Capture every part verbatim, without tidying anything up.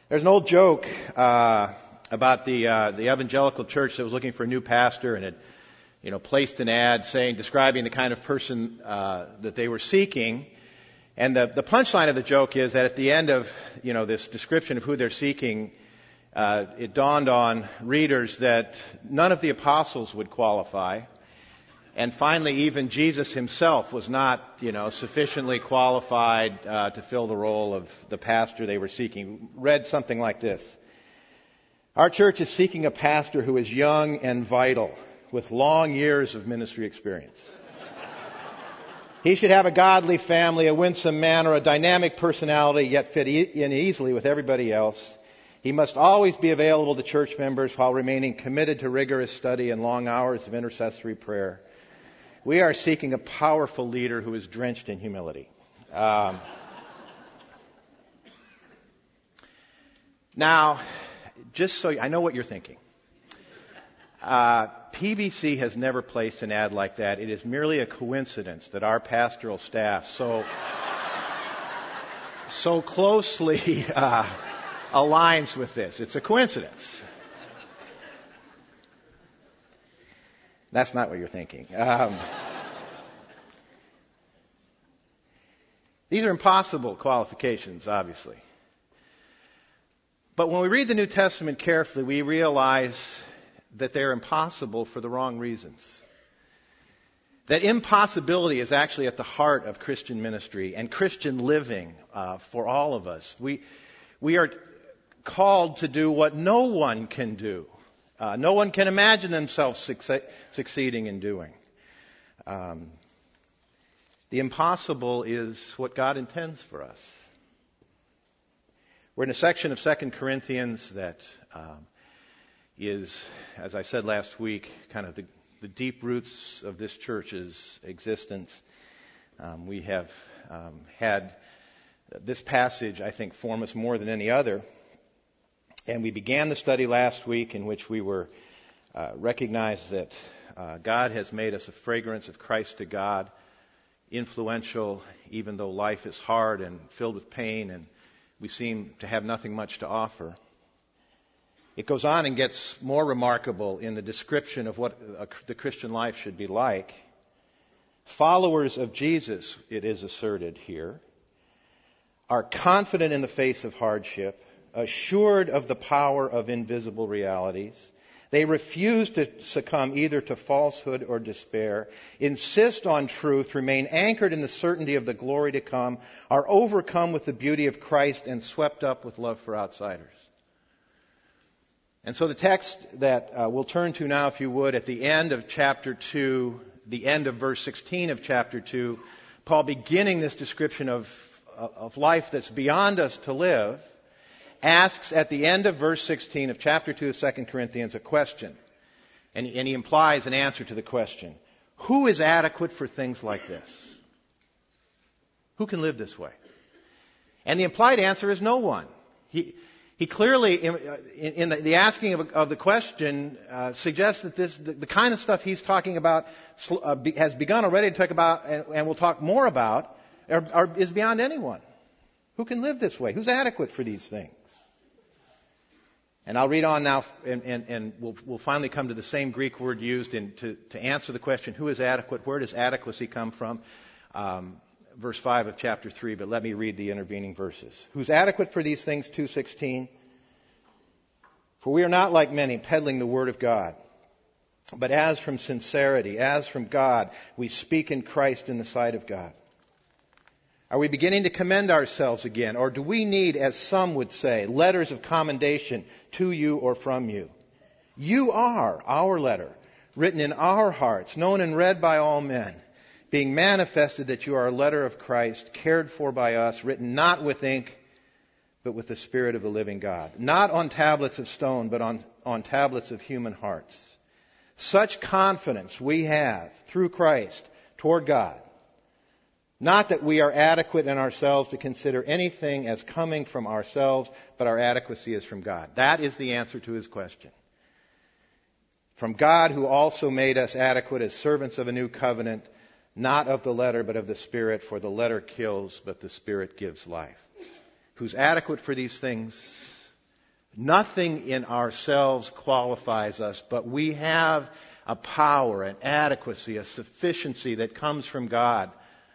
There's an old joke uh, about the uh, the evangelical church that was looking for a new pastor and had, you know, placed an ad saying, describing the kind of person uh, that they were seeking. And the the punchline of the joke is that at the end of, you know, this description of who they're seeking, uh, it dawned on readers that none of the apostles would qualify. And finally, even Jesus himself was not, you know, sufficiently qualified uh, to fill the role of the pastor they were seeking. Read something like this. Our church is seeking a pastor who is young and vital, with long years of ministry experience. He should have a godly family, a winsome manner, a dynamic personality, yet fit e- in easily with everybody else. He must always be available to church members while remaining committed to rigorous study and long hours of intercessory prayer. We are seeking a powerful leader who is drenched in humility. Um, now, just so you, I know what you're thinking. Uh, P B C has never placed an ad like that. It is merely a coincidence that our pastoral staff so so closely uh, aligns with this. It's a coincidence. That's not what you're thinking. Um, these are impossible qualifications, obviously. But when we read the New Testament carefully, we realize that they're impossible for the wrong reasons. That impossibility is actually at the heart of Christian ministry and Christian living uh, for all of us. We, we are called to do what no one can do. Uh, no one can imagine themselves succe- succeeding in doing. Um, the impossible is what God intends for us. We're in a section of Second Corinthians that um, is, as I said last week, kind of the, the deep roots of this church's existence. Um, we have um, had this passage, I think, form us more than any other. And we began the study last week in which we were uh, recognized that uh, God has made us a fragrance of Christ to God, influential even though life is hard and filled with pain and we seem to have nothing much to offer. It goes on and gets more remarkable in the description of what a, the Christian life should be like. Followers of Jesus, it is asserted here, are confident in the face of hardship, assured of the power of invisible realities. They refuse to succumb either to falsehood or despair, insist on truth, remain anchored in the certainty of the glory to come, are overcome with the beauty of Christ and swept up with love for outsiders. And so the text that uh, we'll turn to now, if you would, at the end of chapter two, the end of verse sixteen of chapter two, Paul beginning this description of, of life that's beyond us to live, asks at the end of verse sixteen of chapter two of Second Corinthians a question. And, and he implies an answer to the question. Who is adequate for things like this? Who can live this way? And the implied answer is no one. He, he clearly, in, in the, the asking of, of the question, uh, suggests that this, the, the kind of stuff he's talking about uh, be, has begun already to talk about, and, and we'll talk more about, are, are, is beyond anyone. Who can live this way? Who's adequate for these things? And I'll read on now, and, and, and we'll, we'll finally come to the same Greek word used in, to, to answer the question, who is adequate? Where does adequacy come from? Um, verse five of chapter three, but let me read the intervening verses. Who's adequate for these things? two sixteen. For we are not like many peddling the word of God, but as from sincerity, as from God, we speak in Christ in the sight of God. Are we beginning to commend ourselves again? Or do we need, as some would say, letters of commendation to you or from you? You are our letter, written in our hearts, known and read by all men, being manifested that you are a letter of Christ, cared for by us, written not with ink, but with the Spirit of the living God. Not on tablets of stone, but on, on tablets of human hearts. Such confidence we have through Christ toward God. Not that we are adequate in ourselves to consider anything as coming from ourselves, but our adequacy is from God. That is the answer to his question. From God, who also made us adequate as servants of a new covenant, not of the letter, but of the Spirit, for the letter kills, but the Spirit gives life. Who's adequate for these things? Nothing in ourselves qualifies us, but we have a power, an adequacy, a sufficiency that comes from God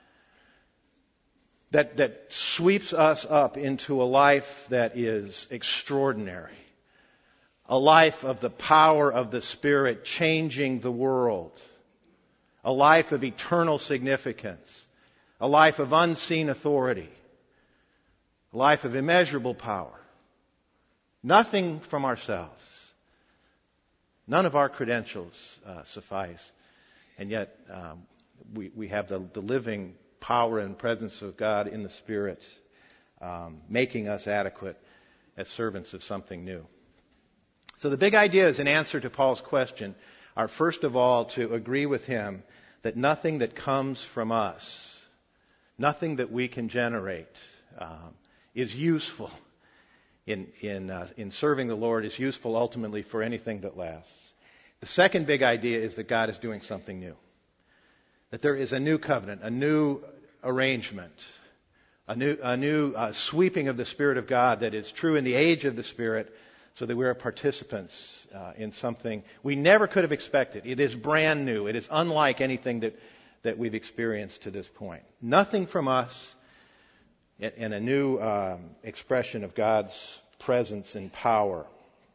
that, that sweeps us up into a life that is extraordinary. A life of the power of the Spirit changing the world. A life of eternal significance. A life of unseen authority. A life of immeasurable power. Nothing from ourselves. None of our credentials uh, suffice. And yet um, we, we have the, the living power and presence of God in the Spirit um, making us adequate as servants of something new. So the big ideas in answer to Paul's question are first of all to agree with him that nothing that comes from us, nothing that we can generate um, is useful in in uh, in serving the Lord, is useful ultimately for anything that lasts. The second big idea is that God is doing something new. That there is a new covenant, a new arrangement, a new a new uh, sweeping of the Spirit of God that is true in the age of the Spirit, so that we are participants uh, in something we never could have expected. It is brand new. It is unlike anything that, that we've experienced to this point. Nothing from us, and a new um, expression of God's presence and power.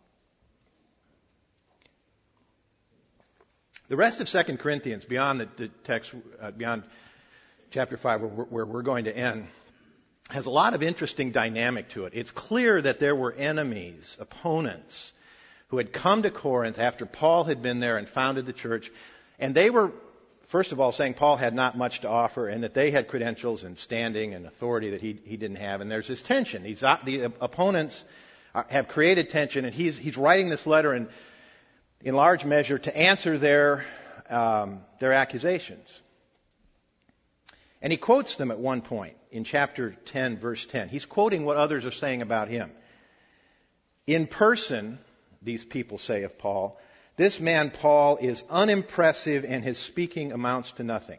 The rest of Second Corinthians, beyond the, the text, uh, beyond chapter five, where, where we're going to end, has a lot of interesting dynamic to it. It's clear that there were enemies, opponents, who had come to Corinth after Paul had been there and founded the church, and they were, first of all, saying Paul had not much to offer and that they had credentials and standing and authority that he he didn't have. And there's this tension. These, the opponents are, have created tension, and he's he's writing this letter in in large measure to answer their um, their accusations. And he quotes them at one point in chapter ten, verse ten. He's quoting what others are saying about him. In person, these people say of Paul, this man Paul is unimpressive and his speaking amounts to nothing.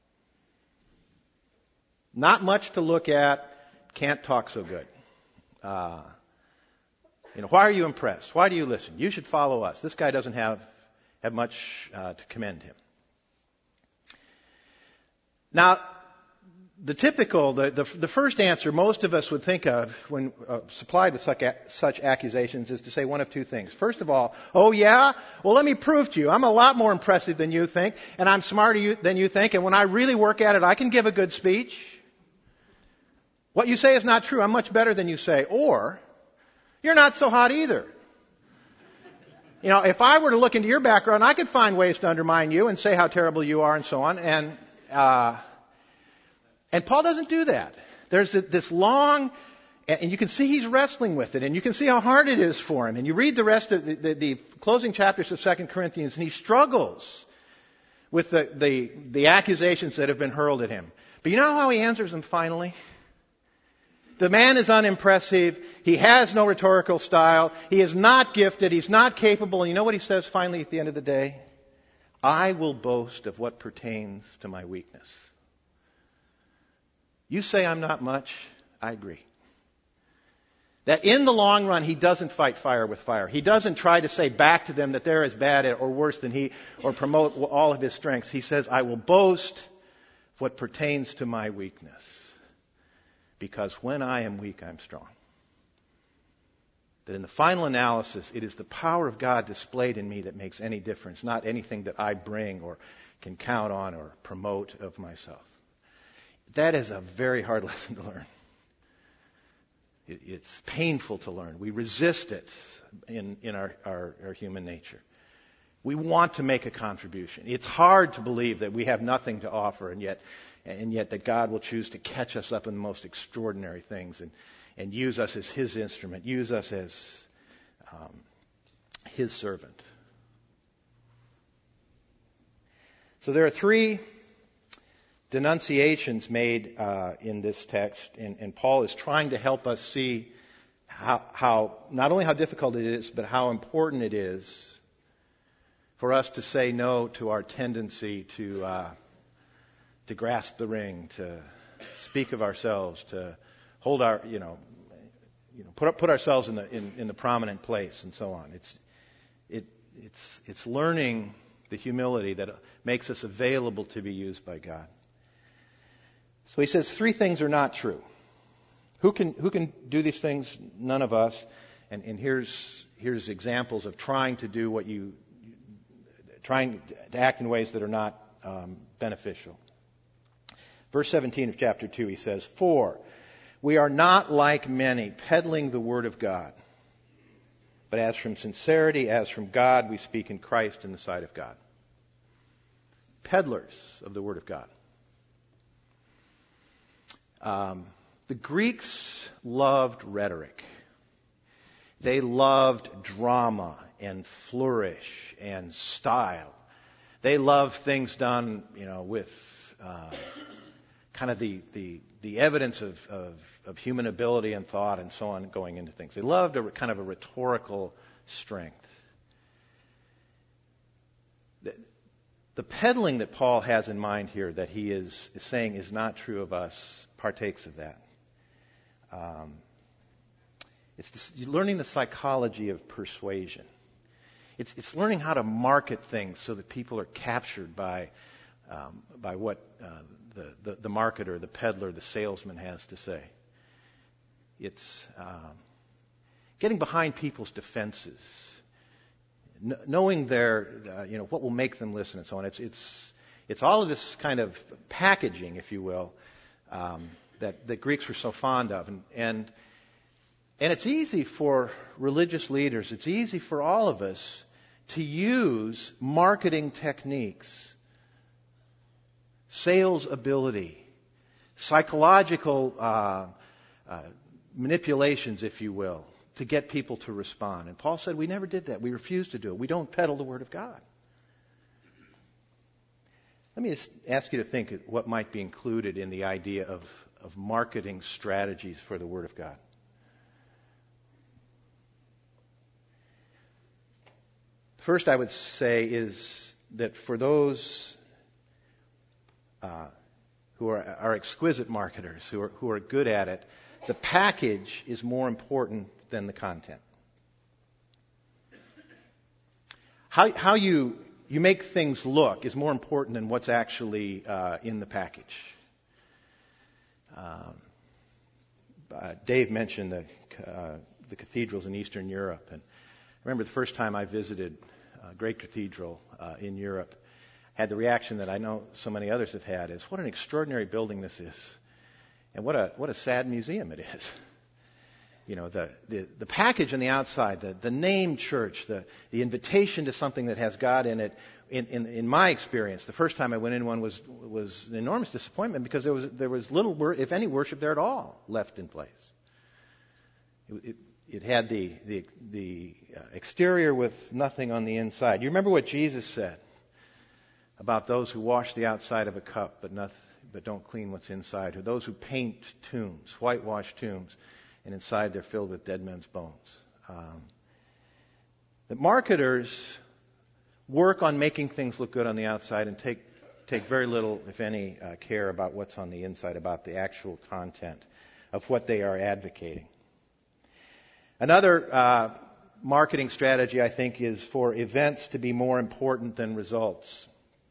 Not much to look at, can't talk so good. Uh, you know, why are you impressed? Why do you listen? You should follow us. This guy doesn't have, have much uh, to commend him. Now, the typical, the, the, the first answer most of us would think of when uh, supplied with such, such accusations is to say one of two things. First of all, oh yeah? Well, let me prove to you. I'm a lot more impressive than you think, and I'm smarter than you think, and when I really work at it, I can give a good speech. What you say is not true. I'm much better than you say. Or, you're not so hot either. You know, if I were to look into your background, I could find ways to undermine you and say how terrible you are and so on, and... Uh, And Paul doesn't do that. There's this long, and you can see he's wrestling with it, and you can see how hard it is for him. And you read the rest of the, the, the closing chapters of Second Corinthians, and he struggles with the, the, the accusations that have been hurled at him. But you know how he answers them finally? The man is unimpressive. He has no rhetorical style. He is not gifted. He's not capable. And you know what he says finally at the end of the day? I will boast of what pertains to my weakness. You say I'm not much, I agree. That in the long run, he doesn't fight fire with fire. He doesn't try to say back to them that they're as bad or worse than he, or promote all of his strengths. He says, I will boast of what pertains to my weakness. Because when I am weak, I'm strong. That in the final analysis, it is the power of God displayed in me that makes any difference, not anything that I bring or can count on or promote of myself. That is a very hard lesson to learn. It, it's painful to learn. We resist it in, in our, our, our human nature. We want to make a contribution. It's hard to believe that we have nothing to offer, and yet, and yet that God will choose to catch us up in the most extraordinary things and, and use us as His instrument, use us as um, His servant. So there are three denunciations made uh, in this text, and, and Paul is trying to help us see how, how not only how difficult it is, but how important it is for us to say no to our tendency to uh, to grasp the ring, to speak of ourselves, to hold our, you know, you know, put put ourselves in the in, in the prominent place and so on. It's it it's it's learning the humility that makes us available to be used by God. So he says three things are not true. Who can who can do these things? None of us. And, and here's here's examples of trying to do what you trying to act in ways that are not um, beneficial. Verse seventeen of chapter two, he says, "For we are not like many, peddling the word of God. But as from sincerity, as from God, we speak in Christ in the sight of God." Peddlers of the word of God. Um, the Greeks loved rhetoric. They loved drama and flourish and style. They loved things done, you know, with uh, kind of the, the the evidence of, of of human ability and thought and so on going into things. They loved a kind of a rhetorical strength. The, the peddling that Paul has in mind here, that he is, is saying is not true of us, partakes of that. Um, it's this, you're learning the psychology of persuasion. It's, it's learning how to market things so that people are captured by um, by what uh, the, the the marketer, the peddler, the salesman has to say. It's um, getting behind people's defenses, N- knowing their, uh, you know, what will make them listen and so on. It's it's it's all of this kind of packaging, if you will, um, that the Greeks were so fond of, and and and it's easy for religious leaders. It's easy for all of us to use marketing techniques, sales ability, psychological uh, uh, manipulations, if you will, to get people to respond. And Paul said we never did that. We refused to do it. We don't peddle the Word of God. Let me just ask you to think what might be included in the idea of, of marketing strategies for the Word of God. First, I would say is that for those uh, who are, are exquisite marketers, who are, who are good at it, the package is more important than the content. How, how you, you make things look is more important than what's actually uh, in the package. Um, uh, Dave mentioned the, uh, the cathedrals in Eastern Europe, and I remember the first time I visited a great cathedral uh, in Europe, had the reaction that I know so many others have had is, what an extraordinary building this is. And what a what a sad museum it is. You know, the, the, the package on the outside, the, the name church, the, the invitation to something that has God in it, in, in, in my experience, the first time I went in one was was an enormous disappointment because there was there was little, wor- if any, worship there at all left in place. It, it, it had the, the, the exterior with nothing on the inside. You remember what Jesus said about those who wash the outside of a cup but nothing, but don't clean what's inside, or those who paint tombs, whitewash tombs, and inside they're filled with dead men's bones. Um, the marketers work on making things look good on the outside and take take very little, if any, uh, care about what's on the inside, about the actual content of what they are advocating. Another uh, marketing strategy, I think, is for events to be more important than results.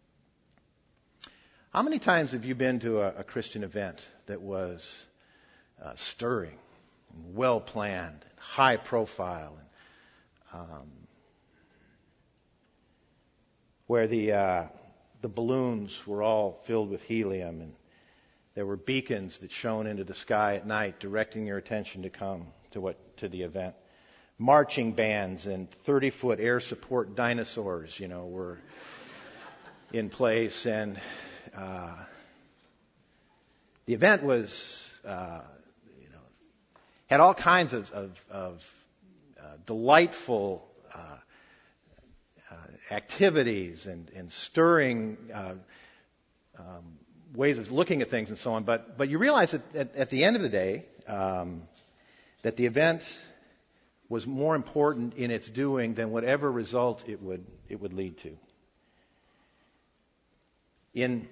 How many times have you been to a, a Christian event that was uh, stirring, and well planned, and high profile, and, um, where the uh, the balloons were all filled with helium, and there were beacons that shone into the sky at night, directing your attention to come to what to the event. Marching bands and thirty-foot air support dinosaurs, you know, were in place, and Uh, the event was, uh, you know, had all kinds of, of, of uh, delightful uh, uh, activities and, and stirring uh, um, ways of looking at things and so on. But but you realize that at, at the end of the day, um, that the event was more important in its doing than whatever result it would it would lead to. In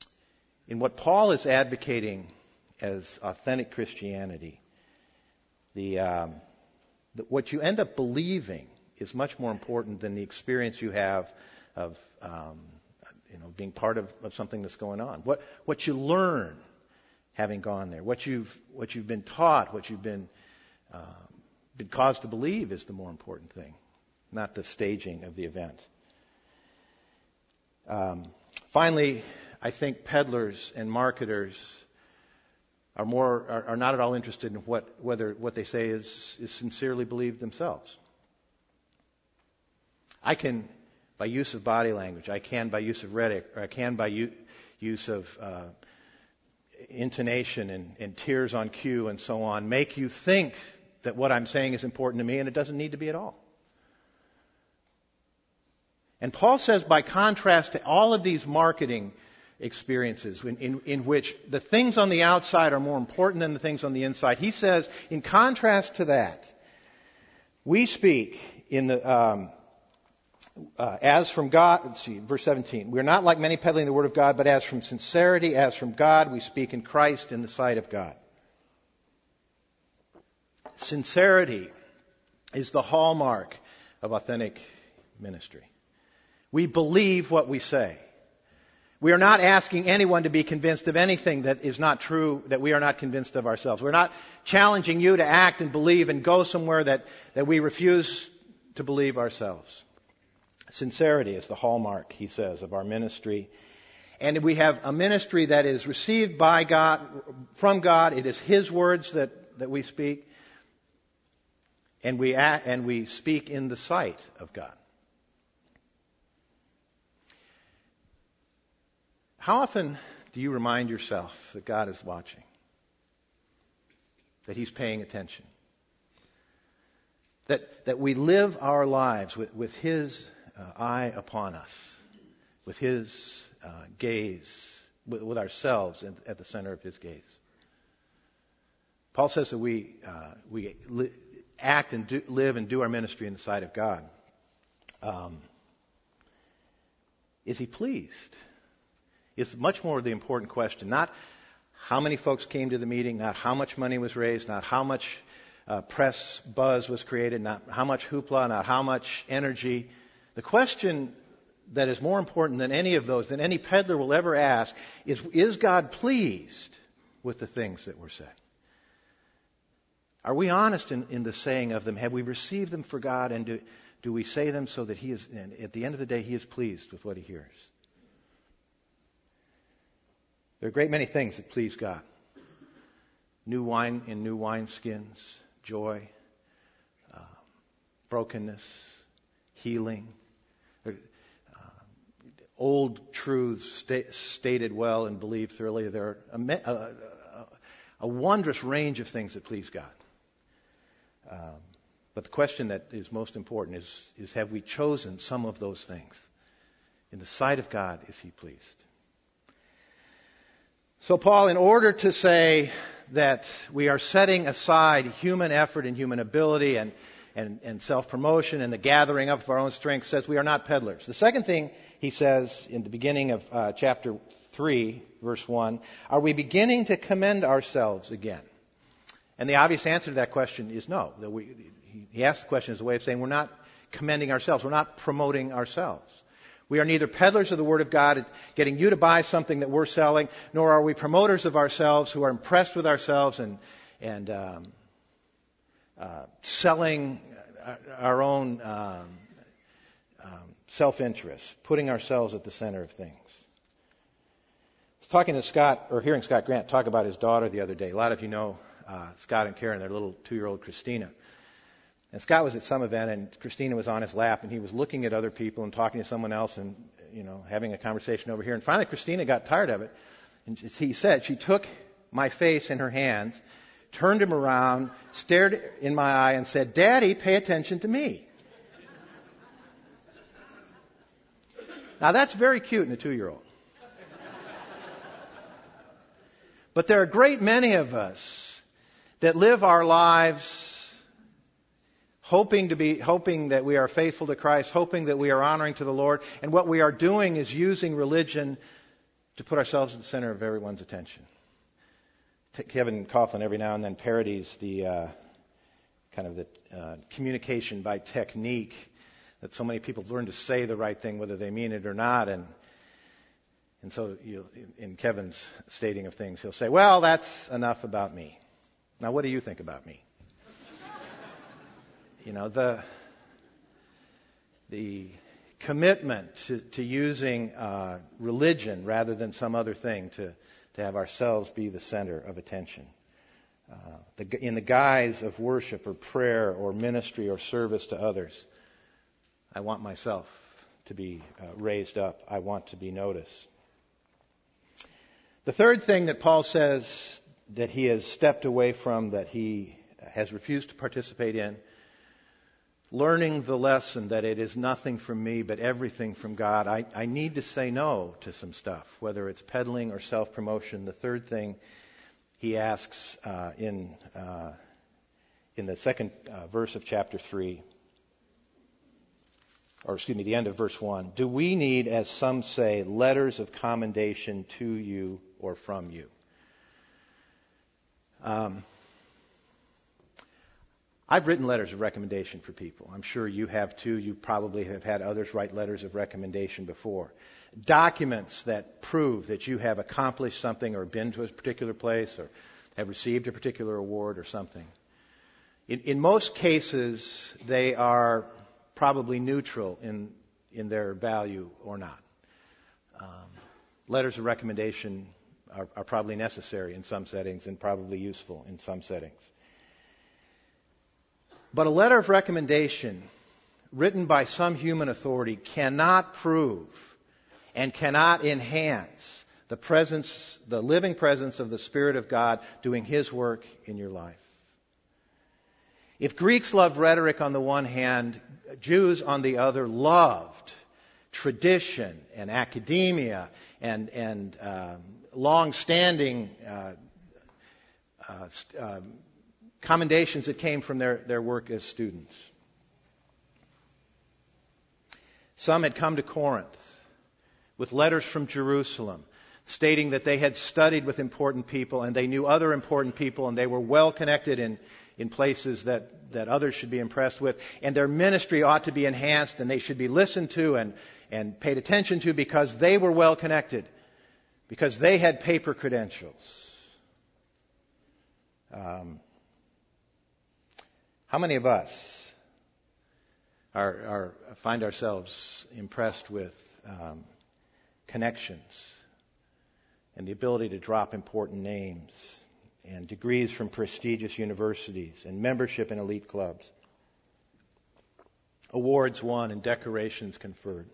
In what Paul is advocating as authentic Christianity, the, um, the what you end up believing is much more important than the experience you have of um, you know being part of, of something that's going on. What what you learn having gone there, what you've what you've been taught, what you've been uh, been caused to believe is the more important thing, not the staging of the event. Um, finally, I think peddlers and marketers are more are, are not at all interested in what whether what they say is is sincerely believed themselves. I can, by use of body language, I can by use of rhetoric, or I can by u- use of uh, intonation and, and tears on cue and so on, make you think that what I'm saying is important to me, and it doesn't need to be at all. And Paul says, by contrast to all of these marketing experiences in, in, in which the things on the outside are more important than the things on the inside, he says, in contrast to that, we speak in the um, uh, as from God. Let's see, verse seventeen. We are not like many peddling the word of God, but as from sincerity, as from God, we speak in Christ in the sight of God. Sincerity is the hallmark of authentic ministry. We believe what we say. We are not asking anyone to be convinced of anything that is not true, that we are not convinced of ourselves. We're not challenging you to act and believe and go somewhere that, that we refuse to believe ourselves. Sincerity is the hallmark, he says, of our ministry. And we have a ministry that is received by God, from God. It is His words that, that we speak. And we act, and we speak in the sight of God. How often do you remind yourself that God is watching? That He's paying attention? That, that we live our lives with, with His uh, eye upon us, with His uh, gaze, with, with ourselves at, at the center of His gaze. Paul says that we uh, we li- act and do, live and do our ministry in the sight of God. Um, is He pleased? Is much more the important question. Not how many folks came to the meeting, not how much money was raised, not how much uh, press buzz was created, not how much hoopla, not how much energy. The question that is more important than any of those, than any peddler will ever ask, is, is God pleased with the things that were said? Are we honest in, in the saying of them? Have we received them for God, and do, do we say them so that He is, and at the end of the day, He is pleased with what He hears? There are a great many things that please God. New wine in new wineskins, joy, uh, brokenness, healing. Uh, old truths sta- stated well and believed thoroughly. There are a, a, a, a wondrous range of things that please God. Um, but the question that is most important is, is have we chosen some of those things? In the sight of God, is He pleased? So Paul, in order to say that we are setting aside human effort and human ability and, and, and self-promotion and the gathering up of our own strength, says we are not peddlers. The second thing he says in the beginning of uh, chapter three, verse one, are we beginning to commend ourselves again? And the obvious answer to that question is no. That we, he, he asks the question as a way of saying we're not commending ourselves. We're not promoting ourselves. We are neither peddlers of the Word of God, getting you to buy something that we're selling, nor are we promoters of ourselves who are impressed with ourselves and, and um, uh, selling our own um, um, self-interest, putting ourselves at the center of things. I was talking to Scott, or hearing Scott Grant talk about his daughter the other day. A lot of you know uh, Scott and Karen, their little two-year-old Christina. And Scott was at some event, and Christina was on his lap, and he was looking at other people and talking to someone else and, you know, having a conversation over here. And finally, Christina got tired of it. And he said she took my face in her hands, turned him around, stared in my eye, and said, "Daddy, pay attention to me." Now, that's very cute in a two-year-old. But there are a great many of us that live our lives hoping to be, hoping that we are faithful to Christ, hoping that we are honoring to the Lord, and what we are doing is using religion to put ourselves at the center of everyone's attention. Kevin Coughlin every now and then parodies the uh, kind of the uh, communication by technique, that so many people learn to say the right thing whether they mean it or not. And and so you, in Kevin's stating of things, he'll say, well, that's enough about me. Now, what do you think about me? You know, the the commitment to, to using uh, religion rather than some other thing to, to have ourselves be the center of attention. Uh, the, in the guise of worship or prayer or ministry or service to others, I want myself to be uh, raised up. I want to be noticed. The third thing that Paul says that he has stepped away from, that he has refused to participate in, learning the lesson that it is nothing from me but everything from God. I, I need to say no to some stuff, whether it's peddling or self-promotion. The third thing he asks uh, in uh, in the second uh, verse of chapter three, or excuse me, the end of verse one. Do we need, as some say, letters of commendation to you or from you? Um, I've written letters of recommendation for people. I'm sure you have too. You probably have had others write letters of recommendation before. Documents that prove that you have accomplished something or been to a particular place or have received a particular award or something. In, in most cases, they are probably neutral in, in their value or not. Um, letters of recommendation are, are probably necessary in some settings and probably useful in some settings. But a letter of recommendation written by some human authority cannot prove and cannot enhance the presence, the living presence of the Spirit of God doing His work in your life. If Greeks loved rhetoric on the one hand, Jews on the other loved tradition and academia and, and um, long-standing uh, uh, um, commendations that came from their, their work as students. Some had come to Corinth with letters from Jerusalem stating that they had studied with important people and they knew other important people and they were well connected in, in places that, that others should be impressed with, and their ministry ought to be enhanced and they should be listened to and, and paid attention to because they were well connected, because they had paper credentials. Um, How many of us are, are find ourselves impressed with um, connections and the ability to drop important names and degrees from prestigious universities and membership in elite clubs, awards won and decorations conferred?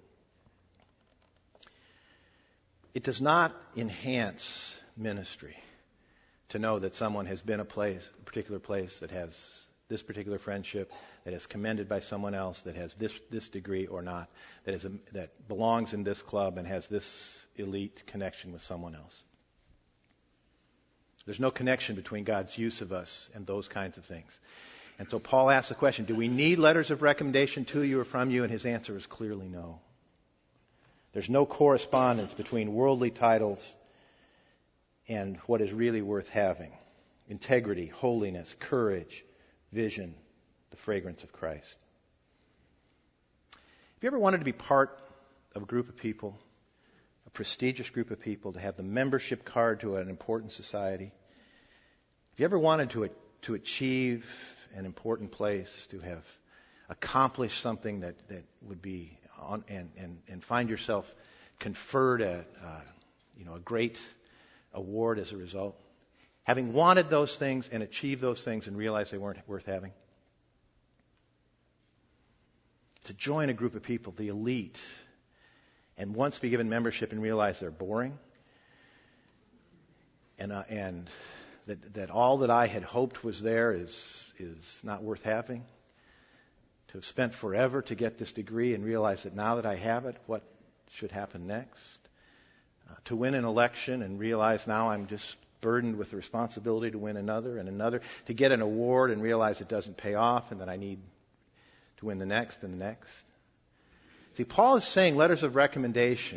It does not enhance ministry to know that someone has been a place, a particular place that has this particular friendship, that is commended by someone else, that has this this degree or not, that is a, that belongs in this club and has this elite connection with someone else. There's no connection between God's use of us and those kinds of things. And so Paul asks the question, do we need letters of recommendation to you or from you? And his answer is clearly no. There's no correspondence between worldly titles and what is really worth having. Integrity, holiness, courage, vision, the fragrance of Christ. Have you ever wanted to be part of a group of people, a prestigious group of people, to have the membership card to an important society? Have you ever wanted to, to achieve an important place, to have accomplished something that, that would be on, and, and, and find yourself conferred a, uh, you know, a great award as a result? Having wanted those things and achieved those things and realized they weren't worth having? To join a group of people, the elite, and once be given membership and realize they're boring, and uh, and that that all that I had hoped was there is is not worth having. To have spent forever to get this degree and realize that now that I have it, what should happen next? Uh, to win an election and realize now I'm just burdened with the responsibility to win another and another, to get an award and realize it doesn't pay off and that I need to win the next and the next. See, Paul is saying letters of recommendation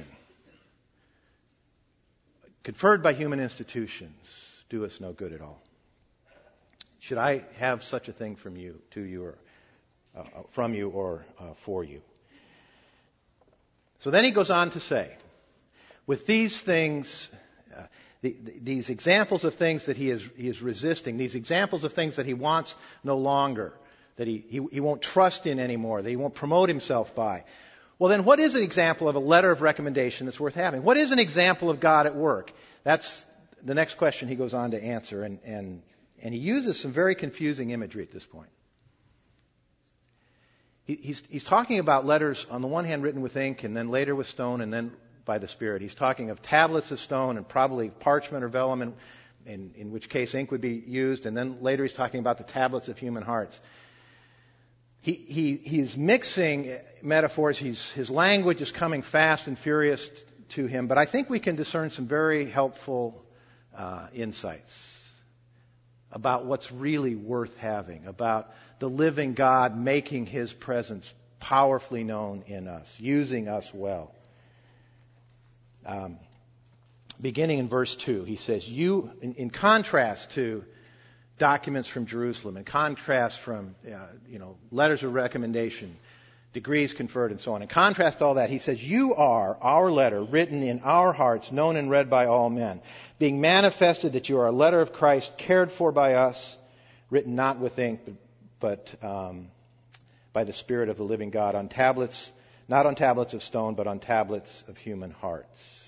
conferred by human institutions do us no good at all. Should I have such a thing from you, to you, or uh, from you, or uh, for you? So then he goes on to say, with these things, uh, the, the, these examples of things that he is he is resisting, these examples of things that he wants no longer, that he, he, he won't trust in anymore, that he won't promote himself by. Well, then what is an example of a letter of recommendation that's worth having? What is an example of God at work? That's the next question he goes on to answer, and, and, and he uses some very confusing imagery at this point. He, he's, he's talking about letters, on the one hand, written with ink, and then later with stone, and then by the Spirit. He's talking of tablets of stone and probably parchment or vellum, in, in, in which case ink would be used, and then later he's talking about the tablets of human hearts. He, he, he's mixing metaphors. He's, his language is coming fast and furious to him. But I think we can discern some very helpful uh, insights about what's really worth having, about the living God making His presence powerfully known in us, using us well. Um, beginning in verse two, he says, "You," in, in contrast to documents from Jerusalem, in contrast from, uh, you know, letters of recommendation, degrees conferred, and so on. In contrast to all that, he says, "You are our letter, written in our hearts, known and read by all men, being manifested that you are a letter of Christ, cared for by us, written not with ink, but, but um, by the Spirit of the living God, on tablets, not on tablets of stone, but on tablets of human hearts."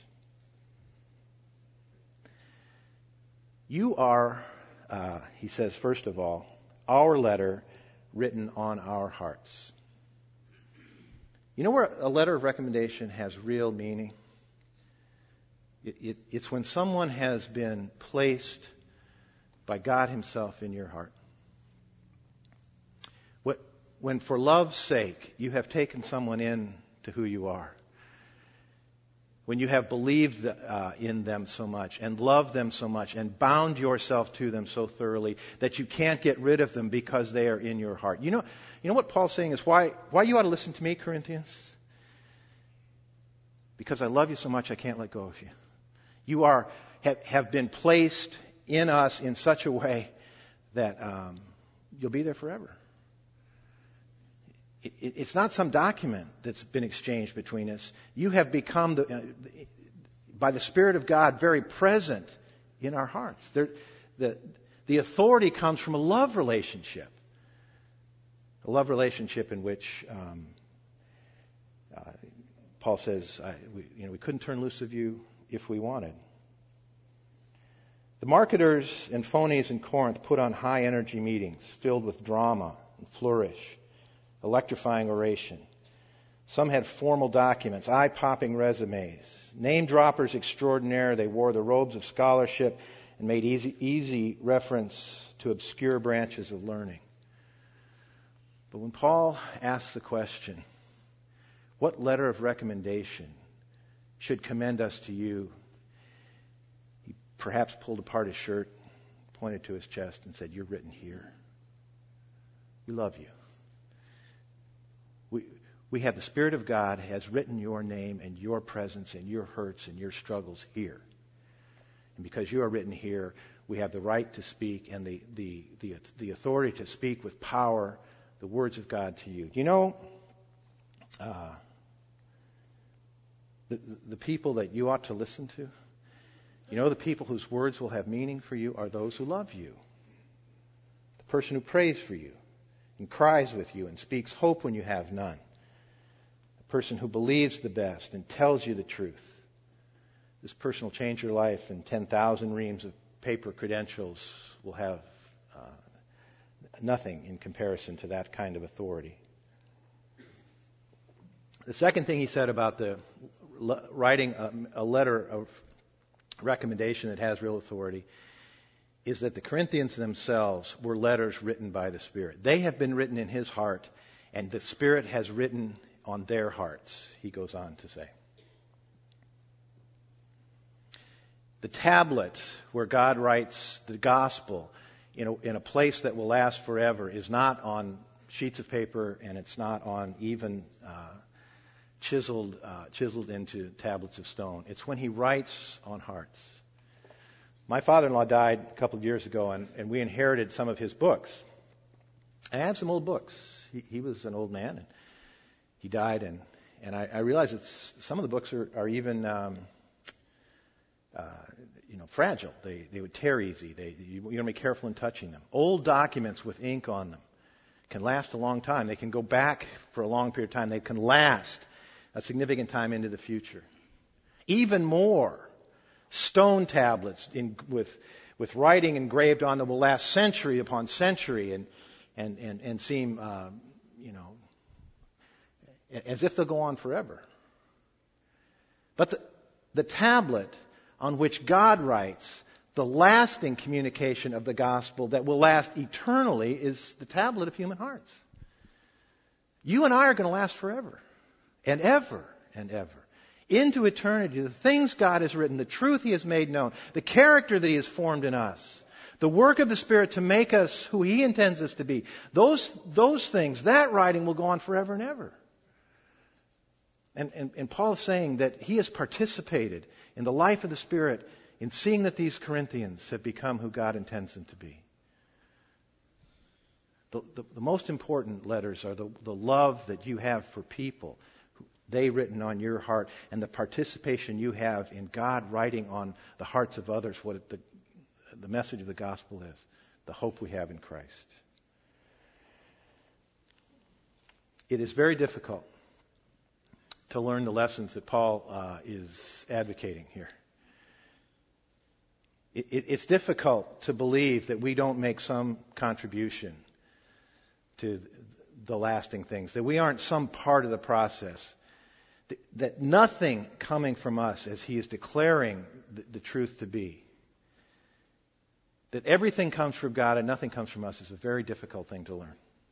You are, Uh, he says, first of all, our letter written on our hearts. You know where a letter of recommendation has real meaning? It, it, it's when someone has been placed by God Himself in your heart. What, when for love's sake you have taken someone in to who you are. When you have believed uh, in them so much and loved them so much and bound yourself to them so thoroughly that you can't get rid of them because they are in your heart. You know, you know what Paul's saying is why, why you ought to listen to me, Corinthians? Because I love you so much I can't let go of you. You are have, have been placed in us in such a way that um, you'll be there forever. It's not some document that's been exchanged between us. You have become, the, uh, by the Spirit of God, very present in our hearts. There, the, the authority comes from a love relationship. A love relationship in which um, uh, Paul says, I, we, you know, we couldn't turn loose of you if we wanted. The marketers and phonies in Corinth put on high-energy meetings filled with drama and flourish, electrifying oration. Some had formal documents, eye-popping resumes, name-droppers extraordinaire. They wore the robes of scholarship and made easy, easy reference to obscure branches of learning. But when Paul asks the question, what letter of recommendation should commend us to you? He perhaps pulled apart his shirt, pointed to his chest, and said, "You're written here. We love you. We, we have the Spirit of God has written your name and your presence and your hurts and your struggles here. And because you are written here, we have the right to speak and the, the, the, the authority to speak with power the words of God to you." You know, uh, the, the people that you ought to listen to, you know, the people whose words will have meaning for you are those who love you. The person who prays for you and cries with you and speaks hope when you have none. A person who believes the best and tells you the truth. This person will change your life, and ten thousand reams of paper credentials will have uh, nothing in comparison to that kind of authority. The second thing he said about the writing a, a letter of recommendation that has real authority is that the Corinthians themselves were letters written by the Spirit. They have been written in His heart, and the Spirit has written on their hearts, he goes on to say. The tablet where God writes the gospel in a, in a place that will last forever is not on sheets of paper, and it's not on even uh, chiseled, uh, chiseled into tablets of stone. It's when He writes on hearts. My father-in-law died a couple of years ago, and, and we inherited some of his books. I have some old books. He, he was an old man, and he died, and, and I, I realized that some of the books are, are even, um, uh, you know, fragile. They they would tear easy. They you, you want to be careful in touching them. Old documents with ink on them can last a long time. They can go back for a long period of time. They can last a significant time into the future. Even more, stone tablets in, with with writing engraved on them will last century upon century and and and, and seem uh, you know as if they'll go on forever. But the, the tablet on which God writes the lasting communication of the gospel that will last eternally is the tablet of human hearts. You and I are going to last forever and ever and ever. Into eternity, the things God has written, the truth He has made known, the character that He has formed in us, the work of the Spirit to make us who He intends us to be, those, those things, that writing will go on forever and ever. And, and, and Paul is saying that he has participated in the life of the Spirit in seeing that these Corinthians have become who God intends them to be. The, the, the most important letters are the, the love that you have for people, they written on your heart, and the participation you have in God writing on the hearts of others what it, the, the message of the gospel is, the hope we have in Christ. It is very difficult to learn the lessons that Paul uh, is advocating here. It, it, it's difficult to believe that we don't make some contribution to the lasting things, that we aren't some part of the process, that, that nothing coming from us as he is declaring the, the truth to be, that everything comes from God and nothing comes from us is a very difficult thing to learn.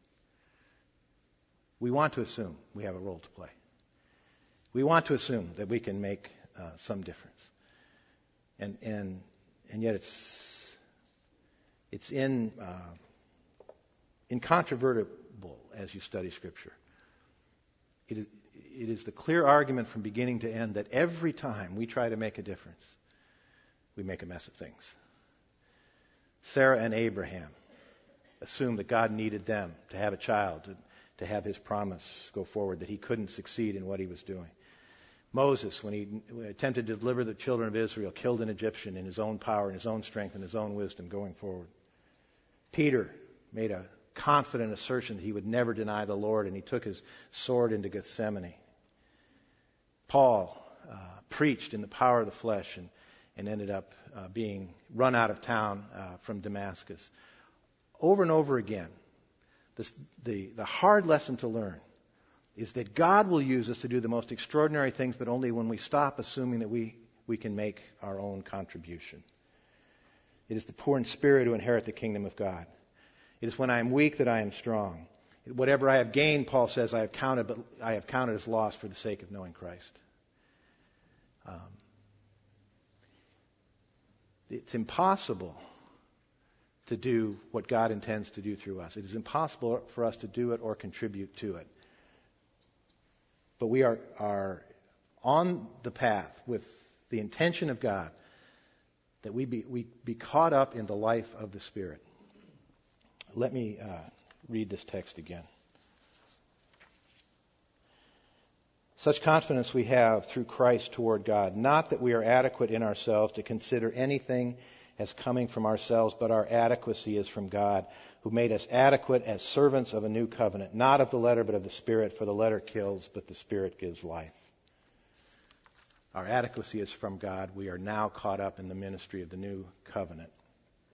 We want to assume we have a role to play. We want to assume that we can make uh, some difference. And and and yet it's it's in uh, incontrovertible as you study Scripture. It is, it is the clear argument from beginning to end that every time we try to make a difference, we make a mess of things. Sarah and Abraham assumed that God needed them to have a child, to, to have His promise go forward, that he couldn't succeed in what he was doing. Moses, when he attempted to deliver the children of Israel, killed an Egyptian in his own power, in his own strength, and his own wisdom going forward. Peter made a confident assertion that he would never deny the Lord, and he took his sword into Gethsemane. Paul uh, preached in the power of the flesh and, and ended up uh, being run out of town uh, from Damascus. Over and over again, this, the, the hard lesson to learn is that God will use us to do the most extraordinary things, but only when we stop assuming that we, we can make our own contribution. It is the poor in spirit who inherit the kingdom of God. It is when I am weak that I am strong. Whatever I have gained, Paul says, I have counted, but I have counted as loss for the sake of knowing Christ. Um, it's impossible to do what God intends to do through us. It is impossible for us to do it or contribute to it. But we are, are on the path with the intention of God that we be, we be caught up in the life of the Spirit. Let me uh, read this text again. Such confidence we have through Christ toward God, not that we are adequate in ourselves to consider anything as coming from ourselves, but our adequacy is from God, who made us adequate as servants of a new covenant, not of the letter, but of the Spirit, for the letter kills, but the Spirit gives life. Our adequacy is from God. We are now caught up in the ministry of the new covenant.